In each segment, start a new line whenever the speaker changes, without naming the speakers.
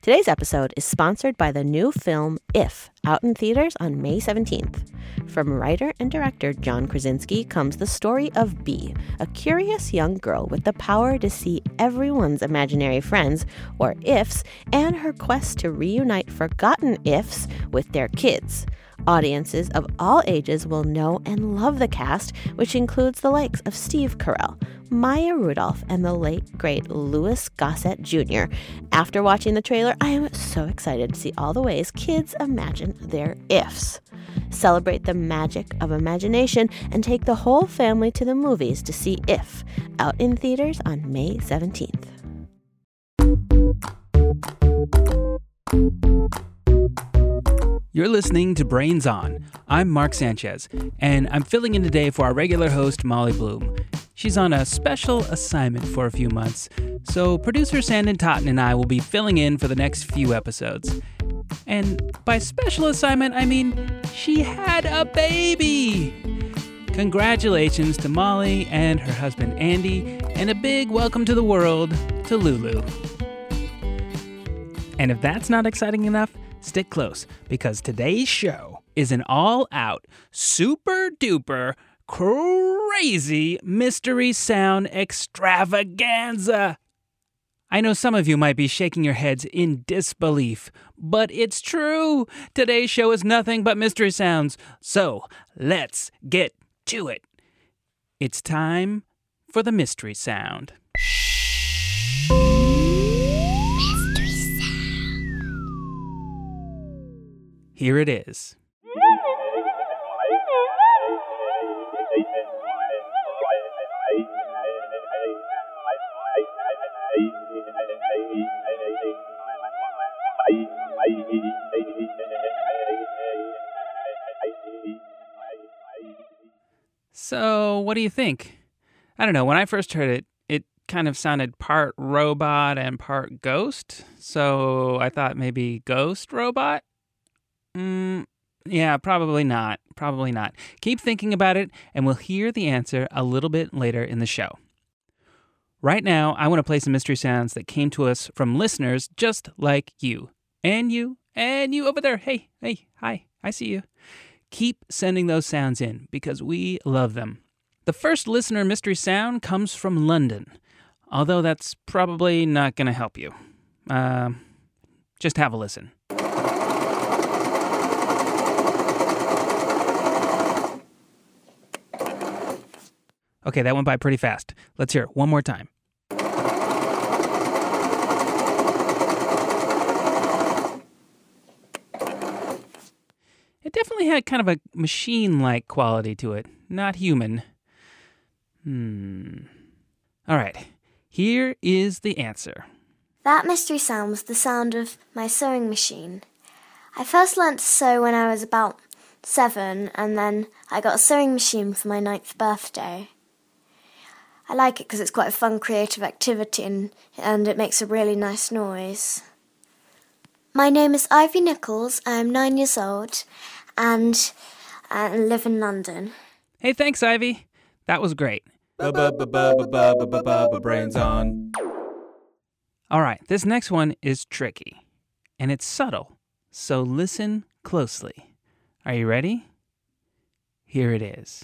Today's episode is sponsored by the new film If, out in theaters on May 17th. From writer and director John Krasinski comes the story of Bee, a curious young girl with the power to see everyone's imaginary friends, or ifs, and her quest to reunite forgotten ifs with their kids. Audiences of all ages will know and love the cast, which includes the likes of Steve Carell, Maya Rudolph, and the late, great Louis Gossett Jr. After watching the trailer, I am so excited to see all the ways kids imagine their ifs. Celebrate the magic of imagination and take the whole family to the movies to see If, out in theaters on May 17th.
You're listening to Brains On. I'm Mark Sanchez, and I'm filling in today for our regular host, Molly Bloom. She's on a special assignment for a few months, so producer Sandon Totten and I will be filling in for the next few episodes. And by special assignment, I mean she had a baby! Congratulations to Molly and her husband Andy, and a big welcome to the world to Lulu. And if that's not exciting enough, stick close, because today's show is an all-out, super-duper, crazy mystery sound extravaganza. I know some of you might be shaking your heads in disbelief, but it's true. Today's show is nothing but mystery sounds, so let's get to it. It's time for the mystery sound. Here it is. So, what do you think? I don't know, when I first heard it, it kind of sounded part robot and part ghost. So I thought maybe ghost robot? Yeah, probably not. Probably not. Keep thinking about it, and we'll hear the answer a little bit later in the show. Right now, I want to play some mystery sounds that came to us from listeners just like you. And you over there. Hey, hi, I see you. Keep sending those sounds in, because we love them. The first listener mystery sound comes from London, although that's probably not going to help you. Just have a listen. Okay, that went by pretty fast. Let's hear it one more time. It definitely had kind of a machine-like quality to it, not human. All right, here is the answer.
That mystery sound was the sound of my sewing machine. I first learnt to sew when I was about 7, and then I got a sewing machine for my 9th birthday. I like it because it's quite a fun creative activity and it makes a really nice noise. My name is Ivy Nichols. I'm 9 years old and I live in London.
Hey, thanks, Ivy. That was great.
Brains on.
All right, this next one is tricky, and it's subtle, so listen closely. Are you ready? Here it is.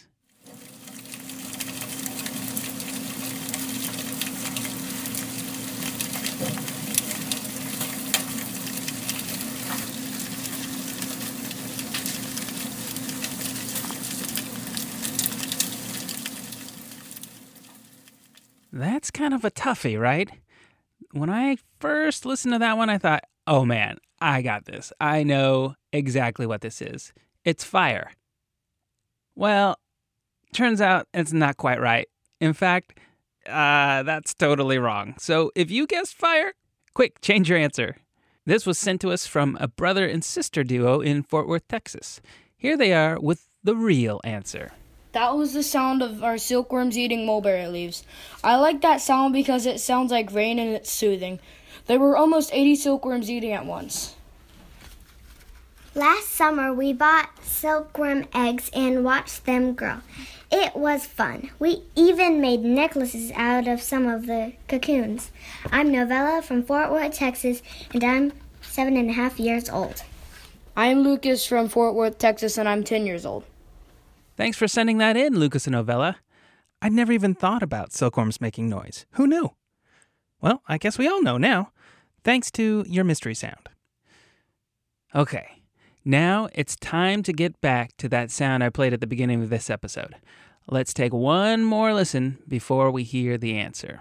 That's kind of a toughie, right? When I first listened to that one, I thought, oh man, I got this. I know exactly what this is. It's fire. Well, turns out it's not quite right. In fact, that's totally wrong. So if you guessed fire, quick, change your answer. This was sent to us from a brother and sister duo in Fort Worth, Texas. Here they are with the real answer.
That was the sound of our silkworms eating mulberry leaves. I like that sound because it sounds like rain and it's soothing. There were almost 80 silkworms eating at once.
Last summer, we bought silkworm eggs and watched them grow. It was fun. We even made necklaces out of some of the cocoons. I'm Novella from Fort Worth, Texas, and I'm 7.5 years old.
I'm Lucas from Fort Worth, Texas, and I'm 10 years old.
Thanks for sending that in, Lucas and Novella. I'd never even thought about silkworms making noise. Who knew? Well, I guess we all know now, thanks to your mystery sound. Okay, now it's time to get back to that sound I played at the beginning of this episode. Let's take one more listen before we hear the answer.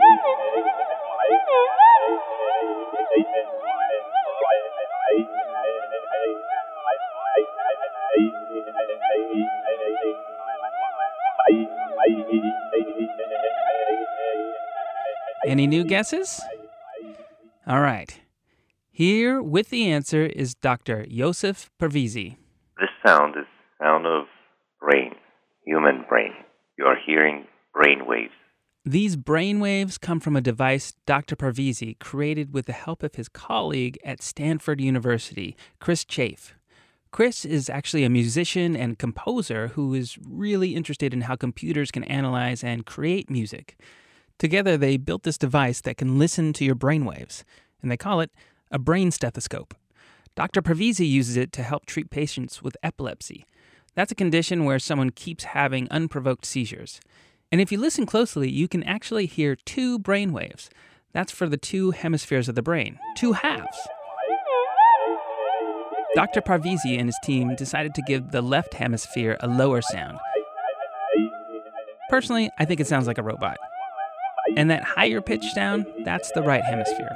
Any new guesses? All right. Here with the answer is Dr. Yosef Parvizi.
This sound is the sound of brain, human brain. You are hearing brain waves.
These brain waves come from a device Dr. Parvizi created with the help of his colleague at Stanford University, Chris Chafe. Chris is actually a musician and composer who is really interested in how computers can analyze and create music. Together, they built this device that can listen to your brainwaves, and they call it a brain stethoscope. Dr. Parvizi uses it to help treat patients with epilepsy. That's a condition where someone keeps having unprovoked seizures. And if you listen closely, you can actually hear two brainwaves. That's for the two hemispheres of the brain, two halves. Dr. Parvizi and his team decided to give the left hemisphere a lower sound. Personally, I think it sounds like a robot. And that higher pitch sound, that's the right hemisphere.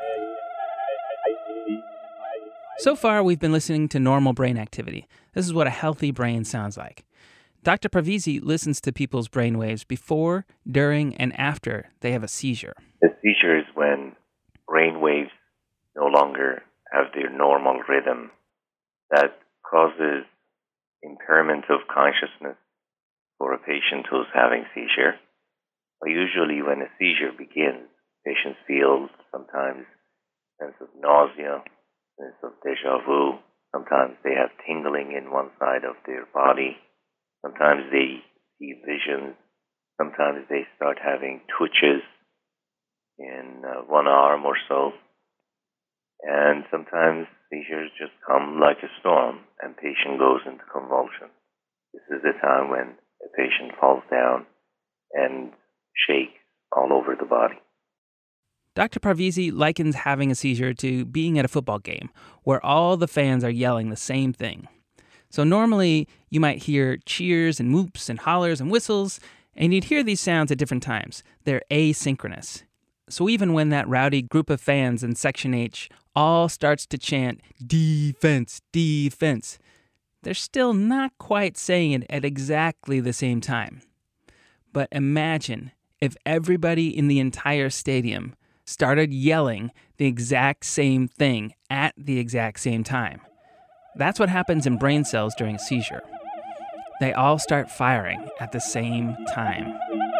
So far, we've been listening to normal brain activity. This is what a healthy brain sounds like. Dr. Parvizi listens to people's brainwaves before, during, and after they have a seizure.
The seizure is when brain waves no longer have their normal rhythm. That causes impairment of consciousness for a patient who's having seizure. But usually when a seizure begins, patients feel sometimes a sense of nausea, sense of deja vu. Sometimes they have tingling in one side of their body. Sometimes they see visions. Sometimes they start having twitches in one arm or so. And sometimes seizures just come like a storm and patient goes into convulsion. This is the time when a patient falls down and shakes all over the body.
Dr. Parvizi likens having a seizure to being at a football game where all the fans are yelling the same thing. So normally you might hear cheers and whoops and hollers and whistles, and you'd hear these sounds at different times. They're asynchronous. So even when that rowdy group of fans in Section H all starts to chant, "Defense, defense," they're still not quite saying it at exactly the same time. But imagine if everybody in the entire stadium started yelling the exact same thing at the exact same time. That's what happens in brain cells during a seizure. They all start firing at the same time.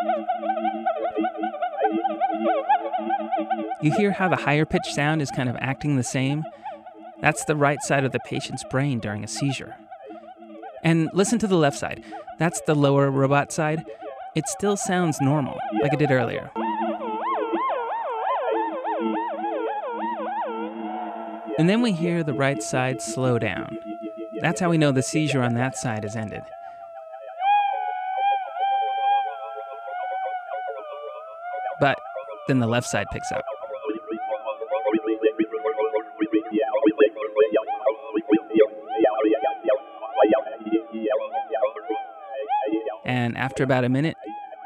You hear how the higher pitched sound is kind of acting the same? That's the right side of the patient's brain during a seizure. And listen to the left side. That's the lower robot side. It still sounds normal, like it did earlier. And then we hear the right side slow down. That's how we know the seizure on that side has ended. But then the left side picks up. And after about a minute,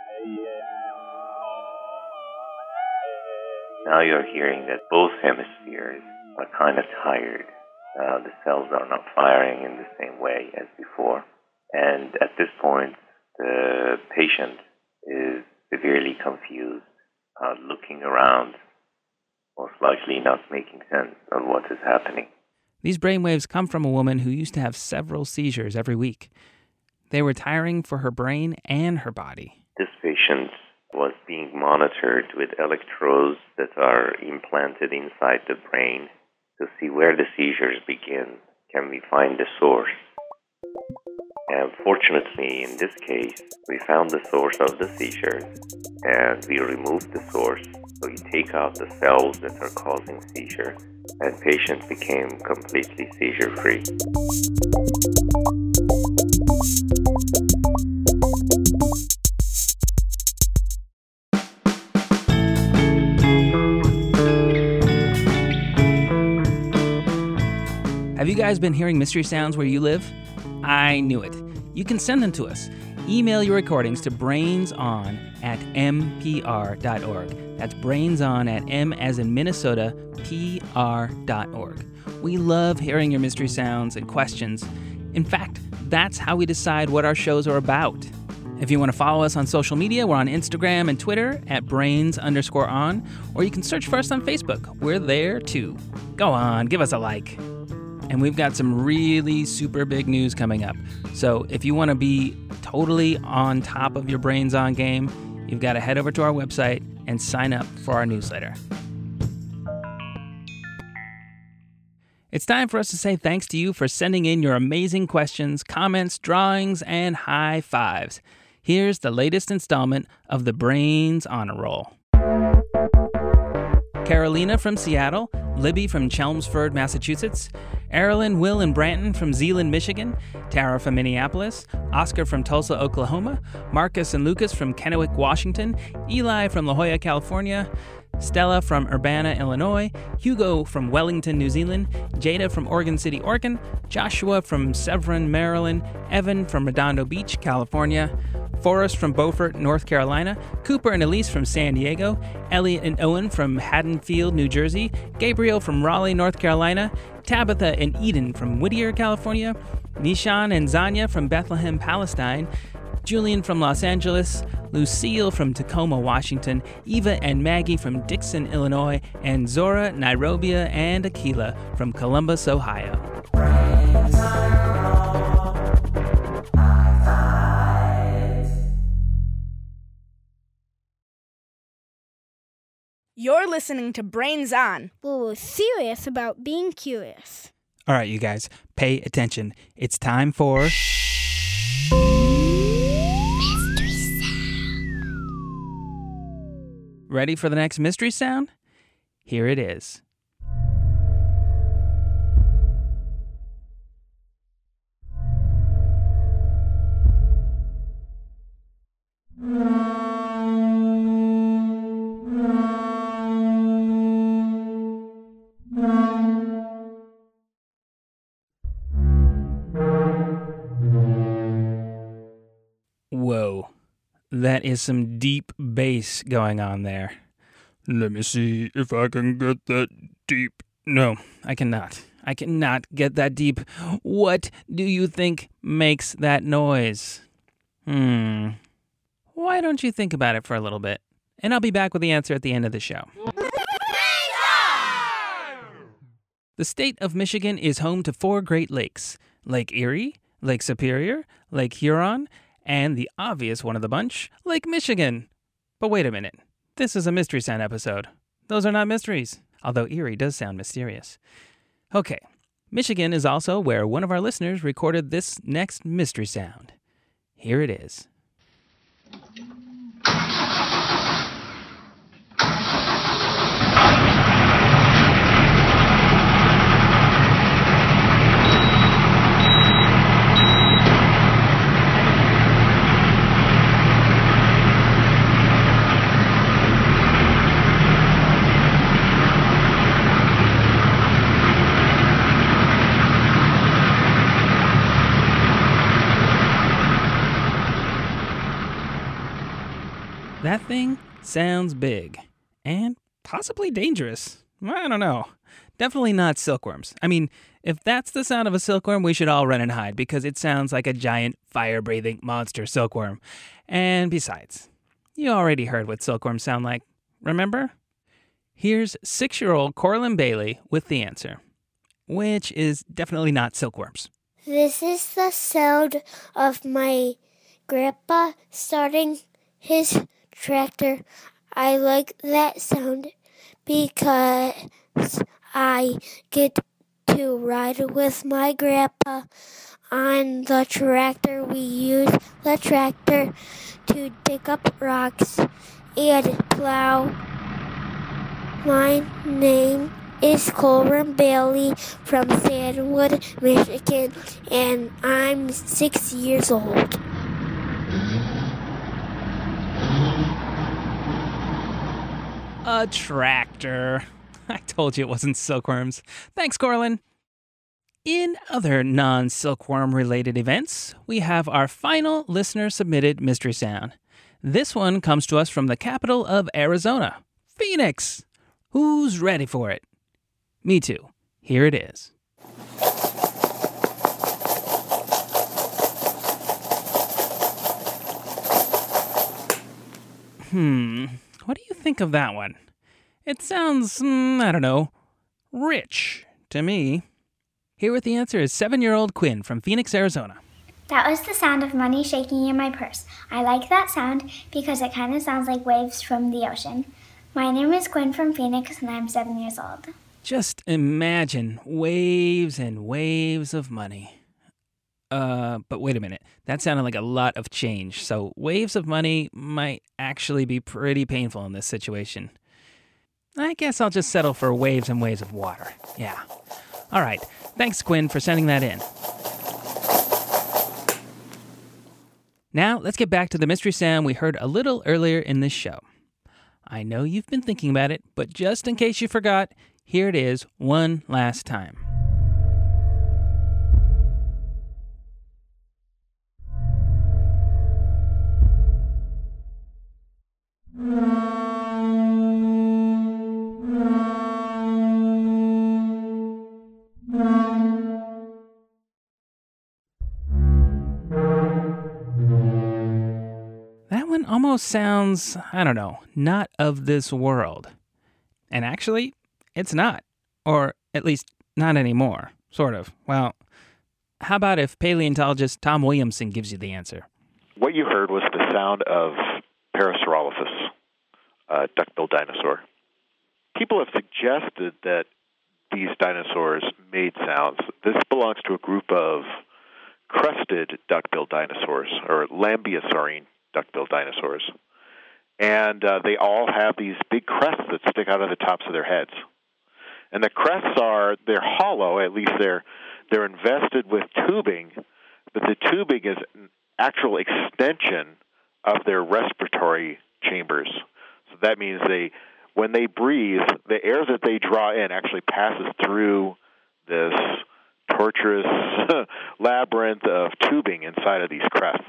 now you're hearing that both hemispheres are kind of tired. The cells are not firing in the same way as before. And at this point, the patient is severely confused, looking around, most likely not making sense of what is happening.
These brainwaves come from a woman who used to have several seizures every week. They were tiring for her brain and her body.
This patient was being monitored with electrodes that are implanted inside the brain to see where the seizures begin. Can we find the source? And fortunately, in this case, we found the source of the seizures and we removed the source. So you take out the cells that are causing seizures and patient became completely seizure-free.
Have you guys been hearing mystery sounds where you live? I knew it. You can send them to us. Email your recordings to brainson@mpr.org. That's brainson@m as in Minnesota, pr.org. We love hearing your mystery sounds and questions. In fact, that's how we decide what our shows are about. If you want to follow us on social media, we're on Instagram and Twitter @brains_on, or you can search for us on Facebook. We're there too. Go on, give us a like. And we've got some really super big news coming up. So if you want to be totally on top of your Brains On game, you've got to head over to our website and sign up for our newsletter. It's time for us to say thanks to you for sending in your amazing questions, comments, drawings, and high fives. Here's the latest installment of the Brains Honor Roll. Carolina from Seattle, Libby from Chelmsford, Massachusetts, Erilyn, Will, and Branton from Zeeland, Michigan, Tara from Minneapolis, Oscar from Tulsa, Oklahoma, Marcus and Lucas from Kennewick, Washington, Eli from La Jolla, California, Stella from Urbana, Illinois, Hugo from Wellington, New Zealand, Jada from Oregon City, Oregon, Joshua from Severn, Maryland, Evan from Redondo Beach, California, Forrest from Beaufort, North Carolina, Cooper and Elise from San Diego, Elliot and Owen from Haddonfield, New Jersey, Gabriel from Raleigh, North Carolina, Tabitha and Eden from Whittier, California, Nishan and Zanya from Bethlehem, Palestine, Julian from Los Angeles, Lucille from Tacoma, Washington, Eva and Maggie from Dixon, Illinois, and Zora, Nairobi, and Akila from Columbus, Ohio.
You're listening to Brains On.
We're serious about being curious.
All right, you guys, pay attention. It's time for...
Mystery sound.
Ready for the next mystery sound? Here it is. Whoa, that is some deep bass going on there. Let me see if I can get that deep. No, I cannot. I cannot get that deep. What do you think makes that noise? Why don't you think about it for a little bit? And I'll be back with the answer at the end of the show. The state of Michigan is home to 4 Great Lakes: Lake Erie, Lake Superior, Lake Huron, and the obvious one of the bunch, Lake Michigan. But wait a minute. This is a Mystery Sound episode. Those are not mysteries, although Erie does sound mysterious. Okay, Michigan is also where one of our listeners recorded this next mystery sound. Here it is. That thing sounds big and possibly dangerous. I don't know. Definitely not silkworms. I mean, if that's the sound of a silkworm, we should all run and hide because it sounds like a giant fire-breathing monster silkworm. And besides, you already heard what silkworms sound like, remember? Here's 6-year-old Corlin Bailey with the answer, which is definitely not silkworms.
This is the sound of my grandpa starting his tractor. I like that sound because I get to ride with my grandpa on the tractor. We use the tractor to dig up rocks and plow. My name is Coleman Bailey from Sandwood, Michigan, and I'm 6 years old.
A tractor. I told you it wasn't silkworms. Thanks, Corlin. In other non-silkworm-related events, we have our final listener-submitted mystery sound. This one comes to us from the capital of Arizona, Phoenix. Who's ready for it? Me too. Here it is. What do you think of that one? It sounds, I don't know, rich to me. Here with the answer is 7-year-old Quinn from Phoenix, Arizona.
That was the sound of money shaking in my purse. I like that sound because it kind of sounds like waves from the ocean. My name is Quinn from Phoenix, and I'm 7 years old.
Just imagine waves and waves of money. But wait a minute. That sounded like a lot of change. So waves of money might actually be pretty painful in this situation. I guess I'll just settle for waves and waves of water. Yeah. All right. Thanks, Quinn, for sending that in. Now, let's get back to the mystery sound we heard a little earlier in this show. I know you've been thinking about it, but just in case you forgot, here it is one last time. That one almost sounds, I don't know, not of this world. And actually, it's not. Or at least not anymore. Sort of. Well, how about if paleontologist Tom Williamson gives you the answer?
What you heard was the sound of Parasaurolophus, a duck-billed dinosaur. People have suggested that these dinosaurs made sounds. This belongs to a group of crested duck-billed dinosaurs, or Lambeosaurine duck-billed dinosaurs. And they all have these big crests that stick out of the tops of their heads. And the crests they're hollow, at least they're invested with tubing, but the tubing is an actual extension of their respiratory chambers. So that means when they breathe, the air that they draw in actually passes through this torturous labyrinth of tubing inside of these crests.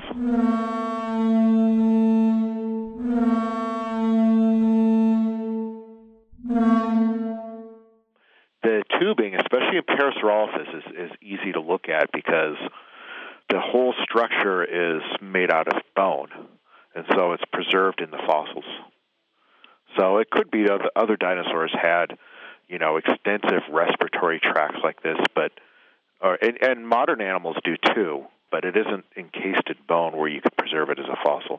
The tubing, especially in Parasaurolophus, is easy to look at because the whole structure is made out of bone, and so it's preserved in the fossils. So it could be that other dinosaurs had, extensive respiratory tracts like this, and modern animals do too, but it isn't encased in bone where you could preserve it as a fossil.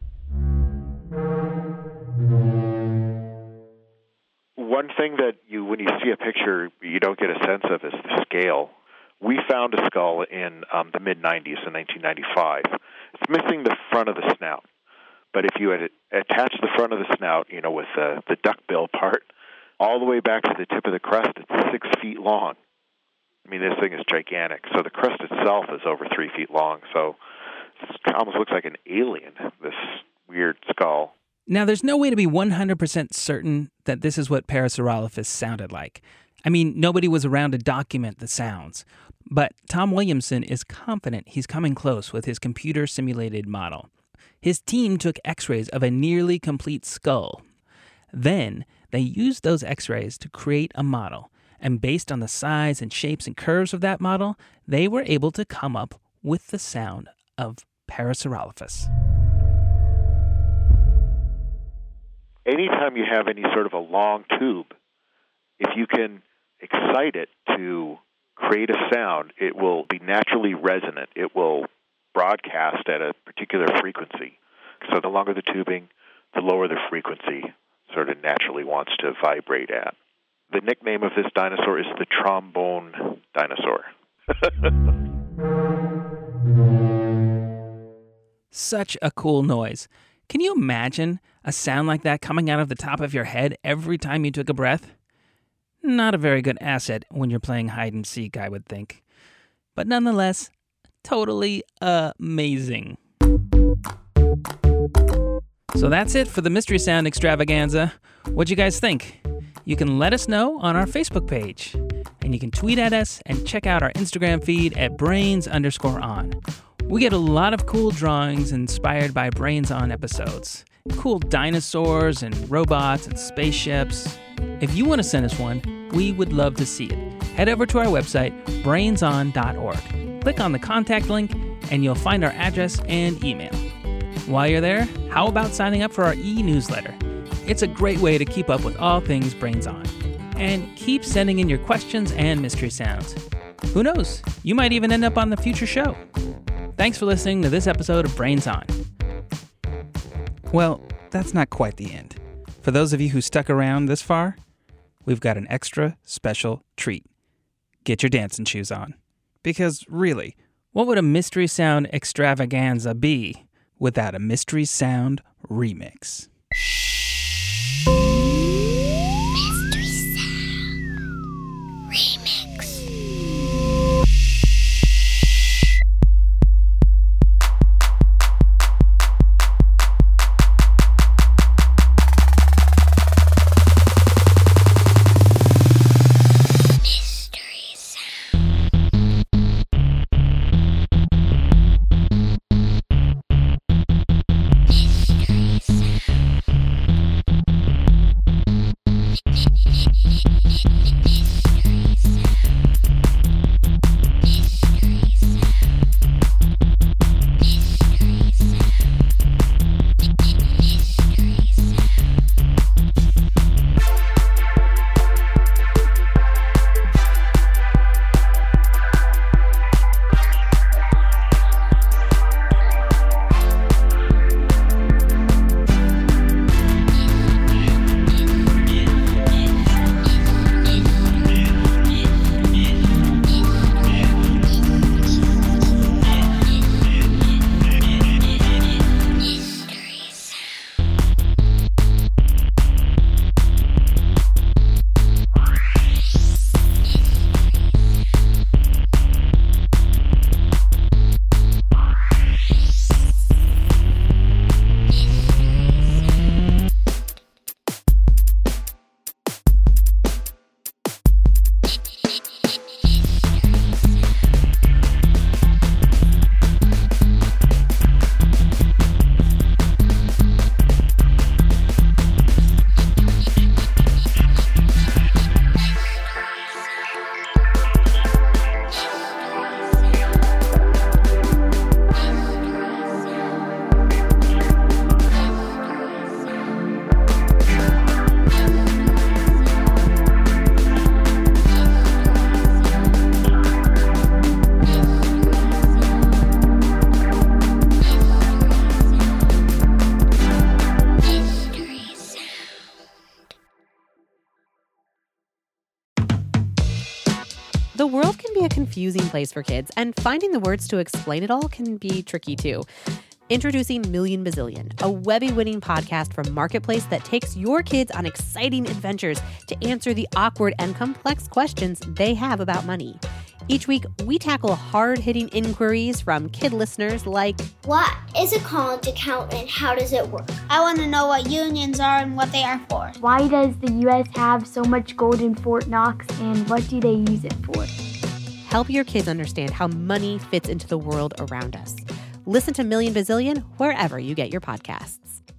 One thing that when you see a picture, you don't get a sense of is the scale. We found a skull in the mid-'90s, in 1995. It's missing the front of the snout. But if you had attached the front of the snout, with the duckbill part, all the way back to the tip of the crest, it's 6 feet long. I mean, this thing is gigantic. So the crest itself is over 3 feet long. So it almost looks like an alien, this weird skull.
Now, there's no way to be 100% certain that this is what Parasaurolophus sounded like. I mean, nobody was around to document the sounds. But Tom Williamson is confident he's coming close with his computer-simulated model. His team took x-rays of a nearly complete skull. Then, they used those x-rays to create a model. And based on the size and shapes and curves of that model, they were able to come up with the sound of Parasaurolophus.
Anytime you have any sort of a long tube, if you can excite it to create a sound, it will be naturally resonant. It will broadcast at a particular frequency. So the longer the tubing, the lower the frequency sort of naturally wants to vibrate at. The nickname of this dinosaur is the trombone dinosaur.
Such a cool noise. Can you imagine a sound like that coming out of the top of your head every time you took a breath? Not a very good asset when you're playing hide and seek, I would think. But nonetheless, totally amazing. So that's it for the Mystery Sound Extravaganza. What'd you guys think? You can let us know on our Facebook page. And you can tweet at us and check out our Instagram feed at brains_on. We get a lot of cool drawings inspired by Brains On episodes. Cool dinosaurs and robots and spaceships. If you want to send us one, we would love to see it. Head over to our website, brainson.org. Click on the contact link and you'll find our address and email. While you're there, how about signing up for our e-newsletter? It's a great way to keep up with all things Brains On. And keep sending in your questions and mystery sounds. Who knows? You might even end up on the future show. Thanks for listening to this episode of Brains On. Well, that's not quite the end. For those of you who stuck around this far, we've got an extra special treat. Get your dancing shoes on. Because really, what would a Mystery Sound Extravaganza be without a Mystery Sound remix?
The world can be a confusing place for kids, and finding the words to explain it all can be tricky too. Introducing Million Bazillion, a Webby-winning podcast from Marketplace that takes your kids on exciting adventures to answer the awkward and complex questions they have about money. Each week, we tackle hard-hitting inquiries from kid listeners like,
what is a college account and how does it work?
I want to know what unions are and what they are for.
Why does the U.S. have so much gold in Fort Knox and what do they use it for?
Help your kids understand how money fits into the world around us. Listen to Million Bazillion wherever you get your podcasts.